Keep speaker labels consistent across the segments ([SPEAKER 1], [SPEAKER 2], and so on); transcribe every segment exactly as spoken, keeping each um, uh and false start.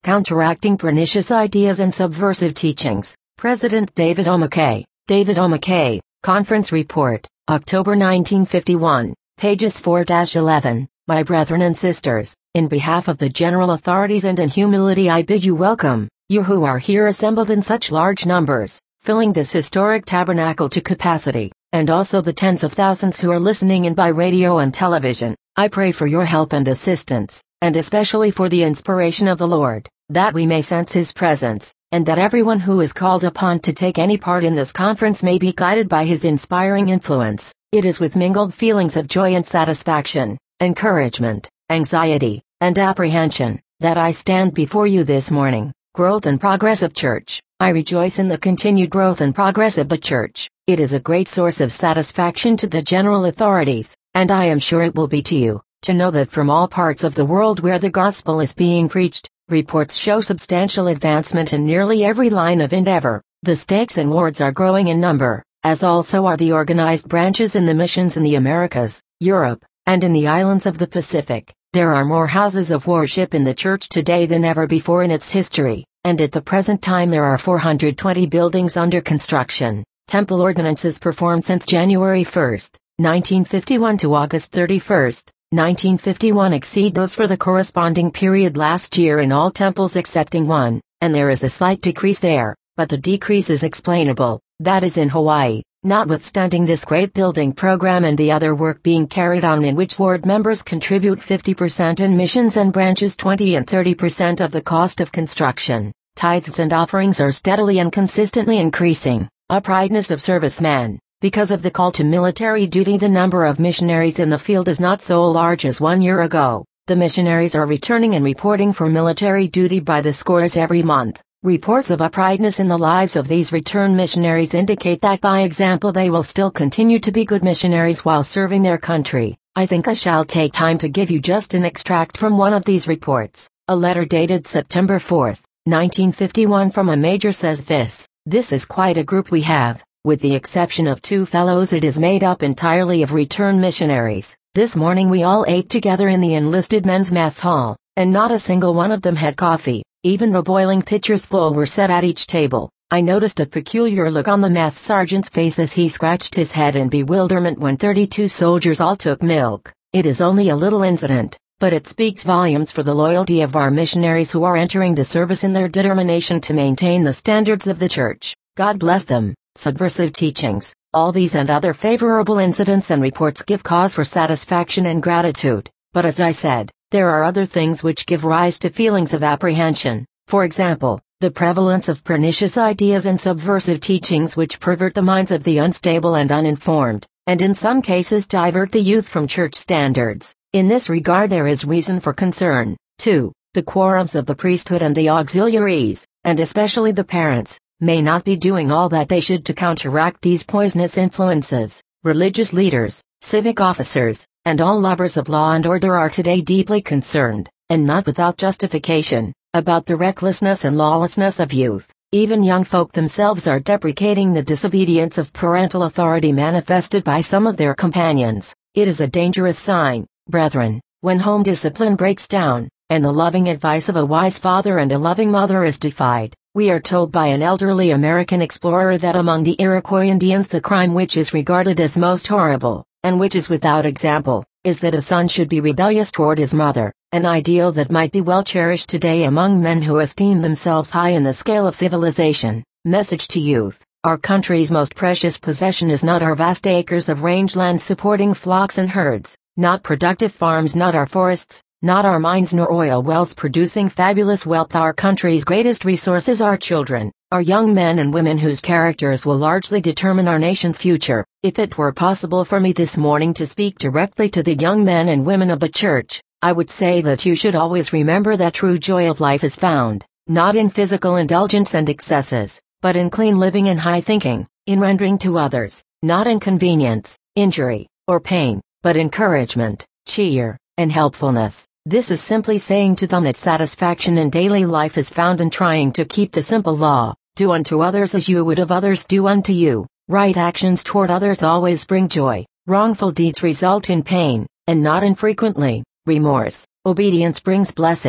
[SPEAKER 1] Counteracting Pernicious Ideas and Subversive Teachings. President David O. McKay. David O. McKay, Conference Report, October nineteen fifty-one, pages four to eleven. My brethren and sisters, in behalf of the general authorities and in humility I bid you welcome, you who are here assembled in such large numbers, filling this historic tabernacle to capacity, and also the tens of thousands who are listening in by radio and television. I pray for your help and assistance, and especially for the inspiration of the Lord, that we may sense His presence, and that everyone who is called upon to take any part in this conference may be guided by His inspiring influence. It is with mingled feelings of joy and satisfaction, encouragement, anxiety, and apprehension, that I stand before you this morning. Growth and progress of Church. I rejoice in the continued growth and progress of the Church. It is a great source of satisfaction to the general authorities, and I am sure it will be to you, to know that from all parts of the world where the gospel is being preached, reports show substantial advancement in nearly every line of endeavor. The stakes and wards are growing in number, as also are the organized branches in the missions in the Americas, Europe, and in the islands of the Pacific. There are more houses of worship in the Church today than ever before in its history, and at the present time there are four hundred twenty buildings under construction. Temple ordinances performed since January first, nineteen fifty-one to August thirty-first, nineteen fifty-one exceed those for the corresponding period last year in all temples excepting one, and there is a slight decrease there, but the decrease is explainable, that is in Hawaii, notwithstanding this great building program and the other work being carried on in which ward members contribute fifty percent and missions and branches twenty and thirty percent of the cost of construction. Tithes and offerings are steadily and consistently increasing. Uprightness of serviceman. Because of the call to military duty, the number of missionaries in the field is not so large as one year ago. The missionaries are returning and reporting for military duty by the scores every month. Reports of uprightness in the lives of these return missionaries indicate that by example they will still continue to be good missionaries while serving their country. I think I shall take time to give you just an extract from one of these reports. A letter dated September fourth, nineteen fifty-one from a major says this: "This is quite a group we have. With the exception of two fellows, it is made up entirely of return missionaries. This morning we all ate together in the enlisted men's mess hall, and not a single one of them had coffee, even though boiling pitchers full were set at each table. I noticed a peculiar look on the mess sergeant's face as he scratched his head in bewilderment when thirty-two soldiers all took milk. It is only a little incident, but it speaks volumes for the loyalty of our missionaries who are entering the service in their determination to maintain the standards of the Church. God bless them." Subversive teachings. All these and other favorable incidents and reports give cause for satisfaction and gratitude, but as I said, there are other things which give rise to feelings of apprehension. For example, the prevalence of pernicious ideas and subversive teachings which pervert the minds of the unstable and uninformed, and in some cases divert the youth from Church standards. In this regard there is reason for concern. two. The quorums of the priesthood and the auxiliaries, and especially the parents, may not be doing all that they should to counteract these poisonous influences. Religious leaders, civic officers, and all lovers of law and order are today deeply concerned, and not without justification, about the recklessness and lawlessness of youth. Even young folk themselves are deprecating the disobedience of parental authority manifested by some of their companions. It is a dangerous sign, brethren, when home discipline breaks down, and the loving advice of a wise father and a loving mother is defied. We are told by an elderly American explorer that among the Iroquois Indians the crime which is regarded as most horrible, and which is without example, is that a son should be rebellious toward his mother, an ideal that might be well cherished today among men who esteem themselves high in the scale of civilization. Message to youth: our country's most precious possession is not our vast acres of rangeland supporting flocks and herds, not productive farms, not our forests, not our mines nor oil wells producing fabulous wealth. Our country's greatest resources are children, our young men and women whose characters will largely determine our nation's future. If it were possible for me this morning to speak directly to the young men and women of the Church, I would say that you should always remember that true joy of life is found, not in physical indulgence and excesses, but in clean living and high thinking, in rendering to others, not inconvenience, injury, or pain, but encouragement, cheer, and helpfulness. This is simply saying to them that satisfaction in daily life is found in trying to keep the simple law: do unto others as you would have others do unto you. Right actions toward others always bring joy. Wrongful deeds result in pain, and not infrequently, remorse. Obedience brings blessings.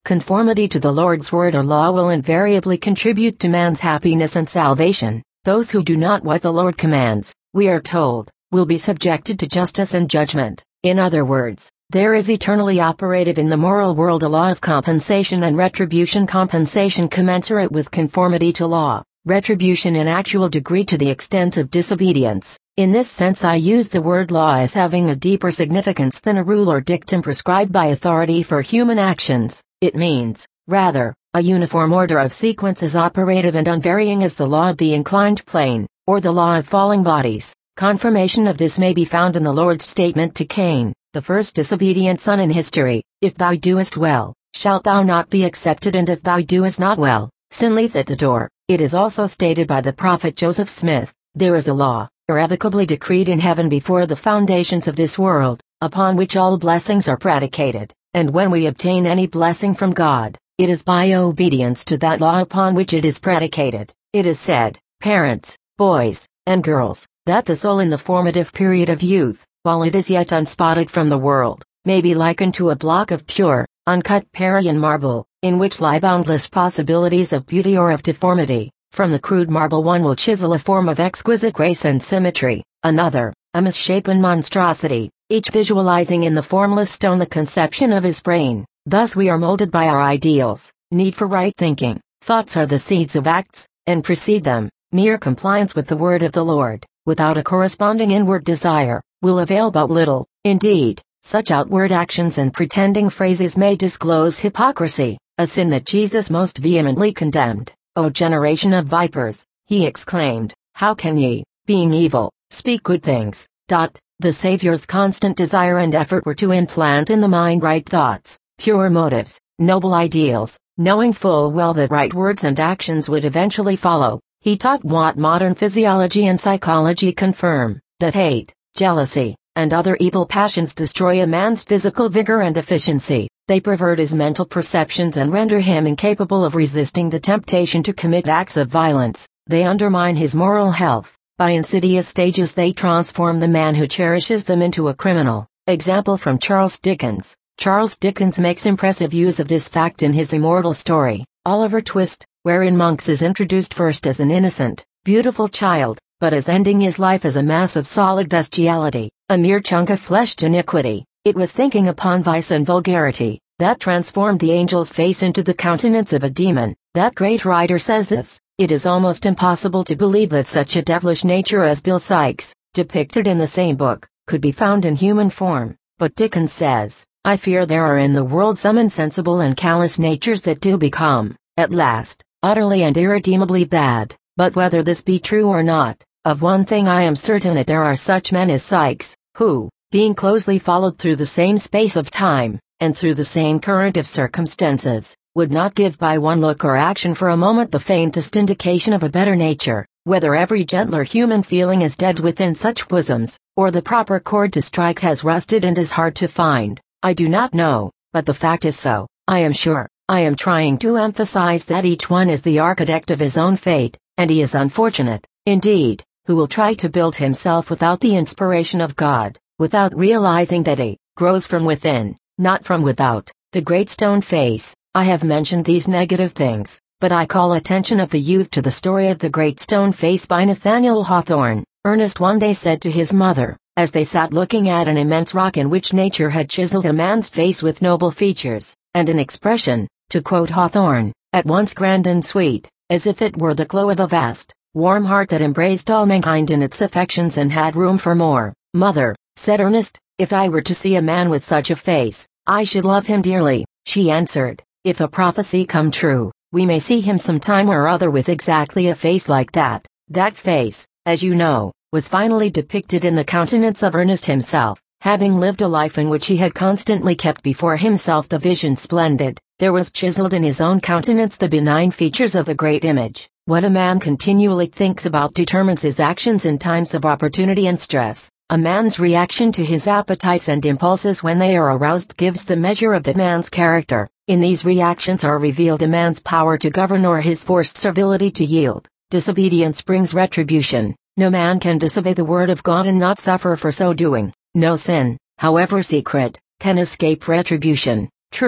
[SPEAKER 1] Conformity to the Lord's word or law will invariably contribute to man's happiness and salvation. Those who do not what the Lord commands, we are told, will be subjected to justice and judgment. In other words, there is eternally operative in the moral world a law of compensation and retribution. Compensation commensurate with conformity to law, retribution in actual degree to the extent of disobedience. In this sense I use the word law as having a deeper significance than a rule or dictum prescribed by authority for human actions. It means, rather, a uniform order of sequence as operative and unvarying as the law of the inclined plane, or the law of falling bodies. Confirmation of this may be found in the Lord's statement to Cain, the first disobedient son in history: if thou doest well, shalt thou not be accepted, and if thou doest not well, sin lieth at the door. It is also stated by the prophet Joseph Smith, there is a law, irrevocably decreed in heaven before the foundations of this world, upon which all blessings are predicated, and when we obtain any blessing from God, it is by obedience to that law upon which it is predicated. It is said, parents, boys, and girls, that the soul in the formative period of youth, while it is yet unspotted from the world, may be likened to a block of pure, uncut Parian marble, in which lie boundless possibilities of beauty or of deformity. From the crude marble one will chisel a form of exquisite grace and symmetry, another, a misshapen monstrosity, each visualizing in the formless stone the conception of his brain. Thus we are molded by our ideals, need for right thinking. Thoughts are the seeds of acts, and precede them. Mere compliance with the word of the Lord, without a corresponding inward desire, will avail but little. Indeed, such outward actions and pretending phrases may disclose hypocrisy, a sin that Jesus most vehemently condemned. O generation of vipers, he exclaimed, how can ye, being evil, speak good things? Dot. The Savior's constant desire and effort were to implant in the mind right thoughts, pure motives, noble ideals, knowing full well that right words and actions would eventually follow. He taught what modern physiology and psychology confirm, that hate, jealousy, and other evil passions destroy a man's physical vigor and efficiency. They pervert his mental perceptions and render him incapable of resisting the temptation to commit acts of violence. They undermine his moral health. By insidious stages they transform the man who cherishes them into a criminal. Example from Charles Dickens. Charles Dickens makes impressive use of this fact in his immortal story, Oliver Twist, wherein Monks is introduced first as an innocent, beautiful child, but as ending his life as a mass of solid bestiality, a mere chunk of fleshed iniquity. It was thinking upon vice and vulgarity that transformed the angel's face into the countenance of a demon. That great writer says this: it is almost impossible to believe that such a devilish nature as Bill Sikes, depicted in the same book, could be found in human form. But Dickens says, I fear there are in the world some insensible and callous natures that do become, at last, utterly and irredeemably bad. But whether this be true or not, of one thing I am certain, that there are such men as Sikes, who, being closely followed through the same space of time, and through the same current of circumstances, would not give by one look or action for a moment the faintest indication of a better nature. Whether every gentler human feeling is dead within such bosoms, or the proper chord to strike has rusted and is hard to find, I do not know, but the fact is so. I am sure, I am trying to emphasize that each one is the architect of his own fate, and he is unfortunate, indeed, who will try to build himself without the inspiration of God, without realizing that he grows from within, not from without. The Great Stone Face. I have mentioned these negative things, but I call attention of the youth to the story of the Great Stone Face by Nathaniel Hawthorne. Ernest one day said to his mother, as they sat looking at an immense rock in which nature had chiseled a man's face with noble features, and an expression, to quote Hawthorne, at once grand and sweet, as if it were the glow of a vast, warm heart that embraced all mankind in its affections and had room for more. Mother, said Ernest, if I were to see a man with such a face, I should love him dearly. She answered, if a prophecy come true, we may see him some time or other with exactly a face like that. That face, as you know, was finally depicted in the countenance of Ernest himself. Having lived a life in which he had constantly kept before himself the vision splendid, there was chiseled in his own countenance the benign features of the great image. What a man continually thinks about determines his actions in times of opportunity and stress. A man's reaction to his appetites and impulses when they are aroused gives the measure of that man's character. In these reactions are revealed a man's power to govern or his forced servility to yield. Disobedience brings retribution. No man can disobey the word of God and not suffer for so doing. No sin, however secret, can escape retribution. True,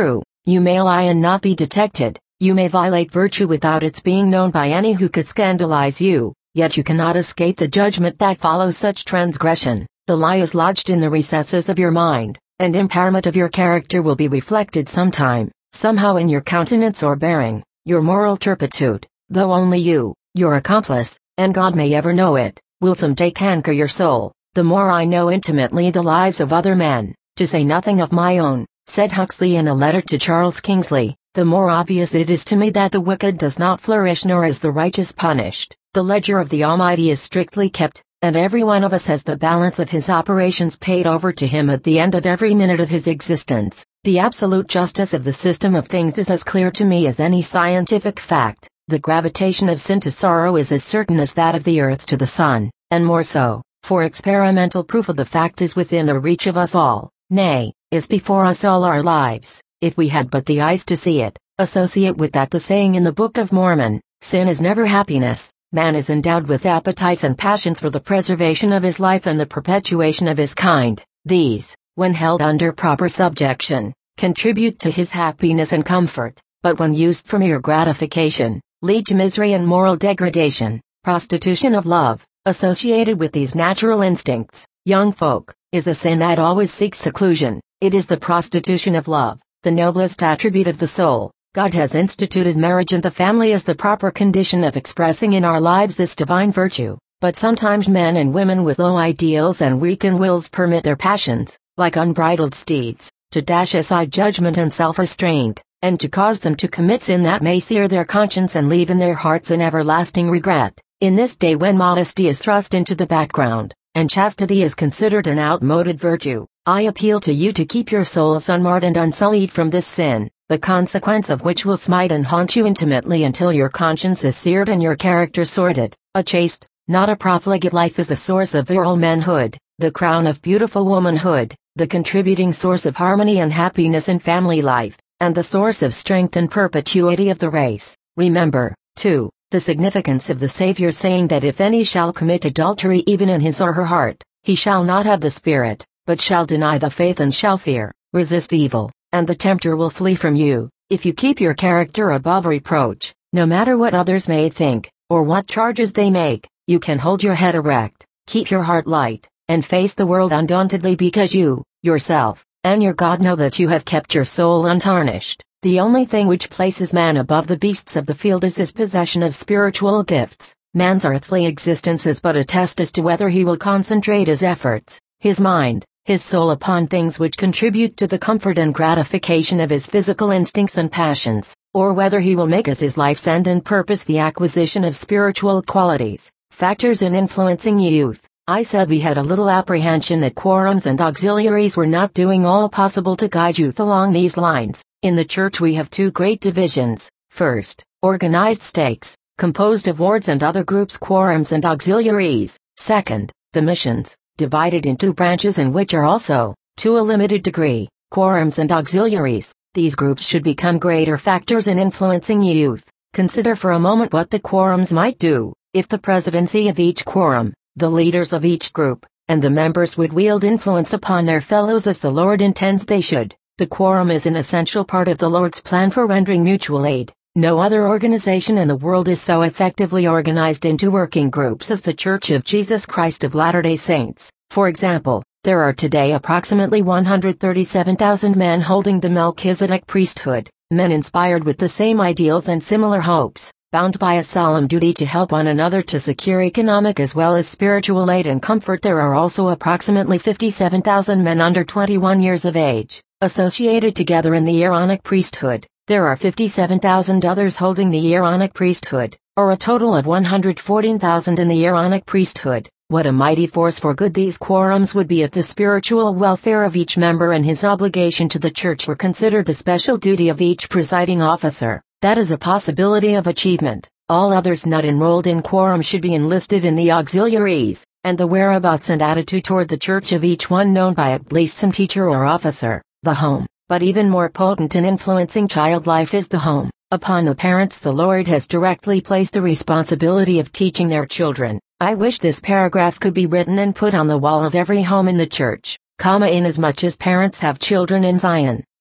[SPEAKER 1] You may lie and not be detected. You may violate virtue without its being known by any who could scandalize you, yet you cannot escape the judgment that follows such transgression. The lie is lodged in the recesses of your mind, and impairment of your character will be reflected sometime, somehow in your countenance or bearing, your moral turpitude, though only you, your accomplice, and God may ever know it, will someday canker your soul. The more I know intimately the lives of other men, to say nothing of my own, said Huxley in a letter to Charles Kingsley, the more obvious it is to me that the wicked does not flourish nor is the righteous punished. The ledger of the Almighty is strictly kept, and every one of us has the balance of his operations paid over to him at the end of every minute of his existence. The absolute justice of the system of things is as clear to me as any scientific fact. The gravitation of sin to sorrow is as certain as that of the earth to the sun, and more so, for experimental proof of the fact is within the reach of us all, nay, is before us all our lives, if we had but the eyes to see it. Associate with that the saying in the Book of Mormon, sin is never happiness. Man is endowed with appetites and passions for the preservation of his life and the perpetuation of his kind. These, when held under proper subjection, contribute to his happiness and comfort, but when used for mere gratification, lead to misery and moral degradation. Prostitution of love, associated with these natural instincts, young folk, is a sin that always seeks seclusion. It is the prostitution of love, the noblest attribute of the soul. God has instituted marriage and the family as the proper condition of expressing in our lives this divine virtue, but sometimes men and women with low ideals and weakened wills permit their passions, like unbridled steeds, to dash aside judgment and self-restraint, and to cause them to commit sin that may sear their conscience and leave in their hearts an everlasting regret. In this day when modesty is thrust into the background, and chastity is considered an outmoded virtue, I appeal to you to keep your souls unmarred and unsullied from this sin, the consequence of which will smite and haunt you intimately until your conscience is seared and your character sordid. A chaste, not a profligate life is the source of virile manhood, the crown of beautiful womanhood, the contributing source of harmony and happiness in family life, and the source of strength and perpetuity of the race. Remember, too, the significance of the Savior saying that if any shall commit adultery even in his or her heart, he shall not have the Spirit, but shall deny the faith and shall fear. Resist evil, and the tempter will flee from you. If you keep your character above reproach, no matter what others may think, or what charges they make, you can hold your head erect, keep your heart light, and face the world undauntedly because you, yourself, and your God know that you have kept your soul untarnished. The only thing which places man above the beasts of the field is his possession of spiritual gifts. Man's earthly existence is but a test as to whether he will concentrate his efforts, his mind, his soul upon things which contribute to the comfort and gratification of his physical instincts and passions, or whether he will make as his life's end and purpose the acquisition of spiritual qualities. Factors in influencing youth. I said we had a little apprehension that quorums and auxiliaries were not doing all possible to guide youth along these lines. In the church we have two great divisions. First, organized stakes, composed of wards and other groups, quorums and auxiliaries. Second, the missions, divided into branches in which are also, to a limited degree, quorums and auxiliaries. These groups should become greater factors in influencing youth. Consider for a moment what the quorums might do, if the presidency of each quorum, the leaders of each group, and the members would wield influence upon their fellows as the Lord intends they should. The quorum is an essential part of the Lord's plan for rendering mutual aid. No other organization in the world is so effectively organized into working groups as the Church of Jesus Christ of Latter-day Saints. For example, there are today approximately one hundred thirty-seven thousand men holding the Melchizedek priesthood, men inspired with the same ideals and similar hopes, bound by a solemn duty to help one another to secure economic as well as spiritual aid and comfort. There are also approximately fifty-seven thousand men under twenty-one years of age, associated together in the Aaronic priesthood. There are fifty-seven thousand others holding the Aaronic priesthood, or a total of one hundred fourteen thousand in the Aaronic priesthood. What a mighty force for good these quorums would be if the spiritual welfare of each member and his obligation to the church were considered the special duty of each presiding officer. That is a possibility of achievement. All others not enrolled in quorum should be enlisted in the auxiliaries, and the whereabouts and attitude toward the church of each one known by at least some teacher or officer. The home. But even more potent in influencing child life is the home. Upon the parents the Lord has directly placed the responsibility of teaching their children. I wish this paragraph could be written and put on the wall of every home in the church, comma, inasmuch as parents have children in Zion,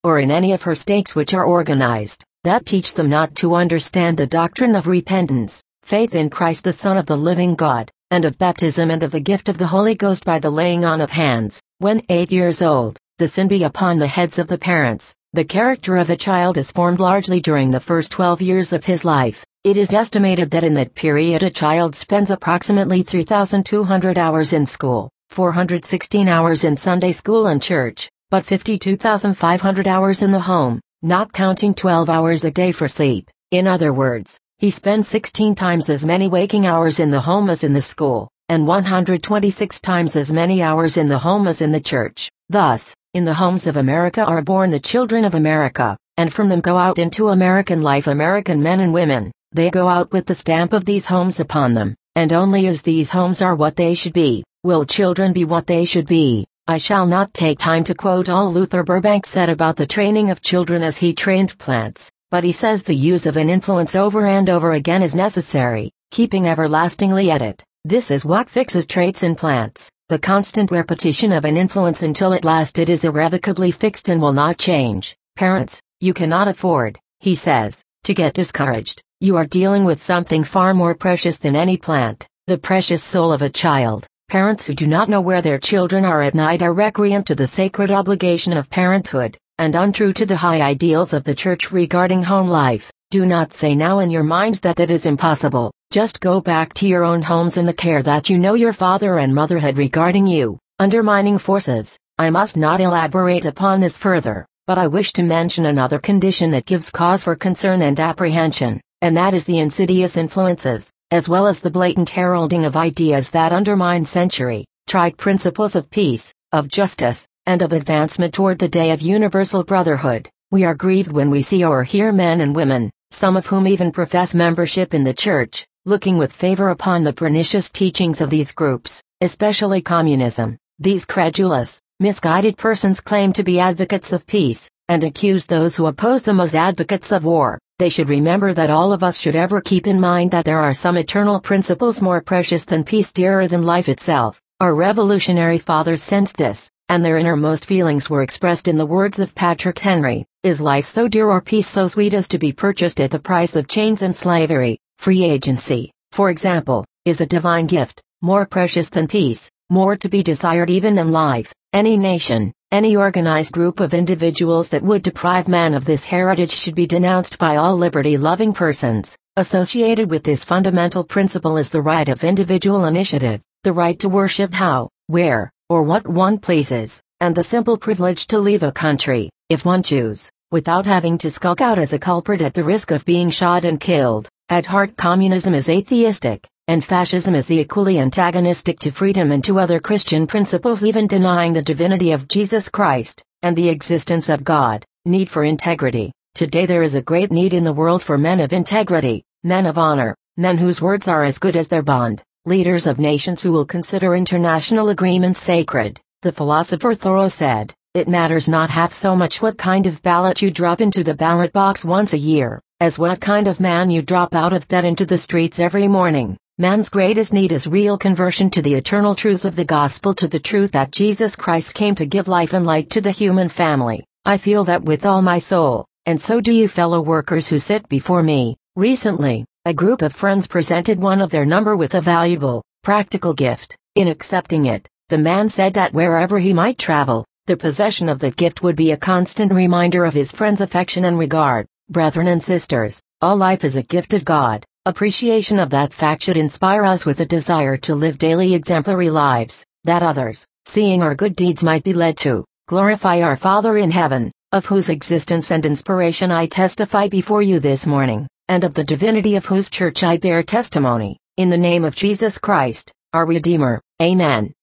[SPEAKER 1] or in any of her stakes which are organized, that teach them not to understand the doctrine of repentance, faith in Christ the Son of the living God, and of baptism and of the gift of the Holy Ghost by the laying on of hands, when eight years old, the sin be upon the heads of the parents. The character of a child is formed largely during the first twelve years of his life. It is estimated that in that period a child spends approximately three thousand two hundred hours in school, four hundred sixteen hours in Sunday school and church, but fifty-two thousand five hundred hours in the home, not counting twelve hours a day for sleep. In other words, he spends sixteen times as many waking hours in the home as in the school, and one hundred twenty-six times as many hours in the home as in the church. Thus, in the homes of America are born the children of America, and from them go out into American life American men and women. They go out with the stamp of these homes upon them, and only as these homes are what they should be, will children be what they should be. I shall not take time to quote all Luther Burbank said about the training of children as he trained plants, but he says the use of an influence over and over again is necessary, keeping everlastingly at it. This is what fixes traits in plants, the constant repetition of an influence until at last it is irrevocably fixed and will not change. Parents, you cannot afford, he says, to get discouraged. You are dealing with something far more precious than any plant, the precious soul of a child. Parents who do not know where their children are at night are recreant to the sacred obligation of parenthood, and untrue to the high ideals of the church regarding home life. Do not say now in your minds that it is impossible. Just go back to your own homes and the care that you know your father and mother had regarding you. Undermining forces. I must not elaborate upon this further, but I wish to mention another condition that gives cause for concern and apprehension, and that is the insidious influences, as well as the blatant heralding of ideas that undermine century-tried principles of peace, of justice, and of advancement toward the day of universal brotherhood. We are grieved when we see or hear men and women, some of whom even profess membership in the church, looking with favor upon the pernicious teachings of these groups, especially communism. These credulous, misguided persons claim to be advocates of peace, and accuse those who oppose them as advocates of war. They should remember that all of us should ever keep in mind that there are some eternal principles more precious than peace, dearer than life itself. Our revolutionary fathers sensed this, and their innermost feelings were expressed in the words of Patrick Henry: "Is life so dear or peace so sweet as to be purchased at the price of chains and slavery?" Free agency, for example, is a divine gift, more precious than peace, more to be desired even than life. Any nation, any organized group of individuals that would deprive man of this heritage should be denounced by all liberty-loving persons. Associated with this fundamental principle is the right of individual initiative, the right to worship how, where, or what one pleases, and the simple privilege to leave a country, if one choose, without having to skulk out as a culprit at the risk of being shot and killed. At heart, communism is atheistic, and fascism is equally antagonistic to freedom and to other Christian principles, even denying the divinity of Jesus Christ, and the existence of God. Need for integrity. Today there is a great need in the world for men of integrity, men of honor, men whose words are as good as their bond, leaders of nations who will consider international agreements sacred. The philosopher Thoreau said, "It matters not half so much what kind of ballot you drop into the ballot box once a year, as what kind of man you drop out of that into the streets every morning." Man's greatest need is real conversion to the eternal truths of the gospel, to the truth that Jesus Christ came to give life and light to the human family. I feel that with all my soul, and so do you fellow workers who sit before me. Recently, a group of friends presented one of their number with a valuable, practical gift. In accepting it, the man said that wherever he might travel, the possession of the gift would be a constant reminder of his friend's affection and regard. Brethren and sisters, all life is a gift of God. Appreciation of that fact should inspire us with a desire to live daily exemplary lives, that others, seeing our good deeds, might be led to glorify our Father in heaven, of whose existence and inspiration I testify before you this morning, and of the divinity of whose church I bear testimony, in the name of Jesus Christ, our Redeemer. Amen.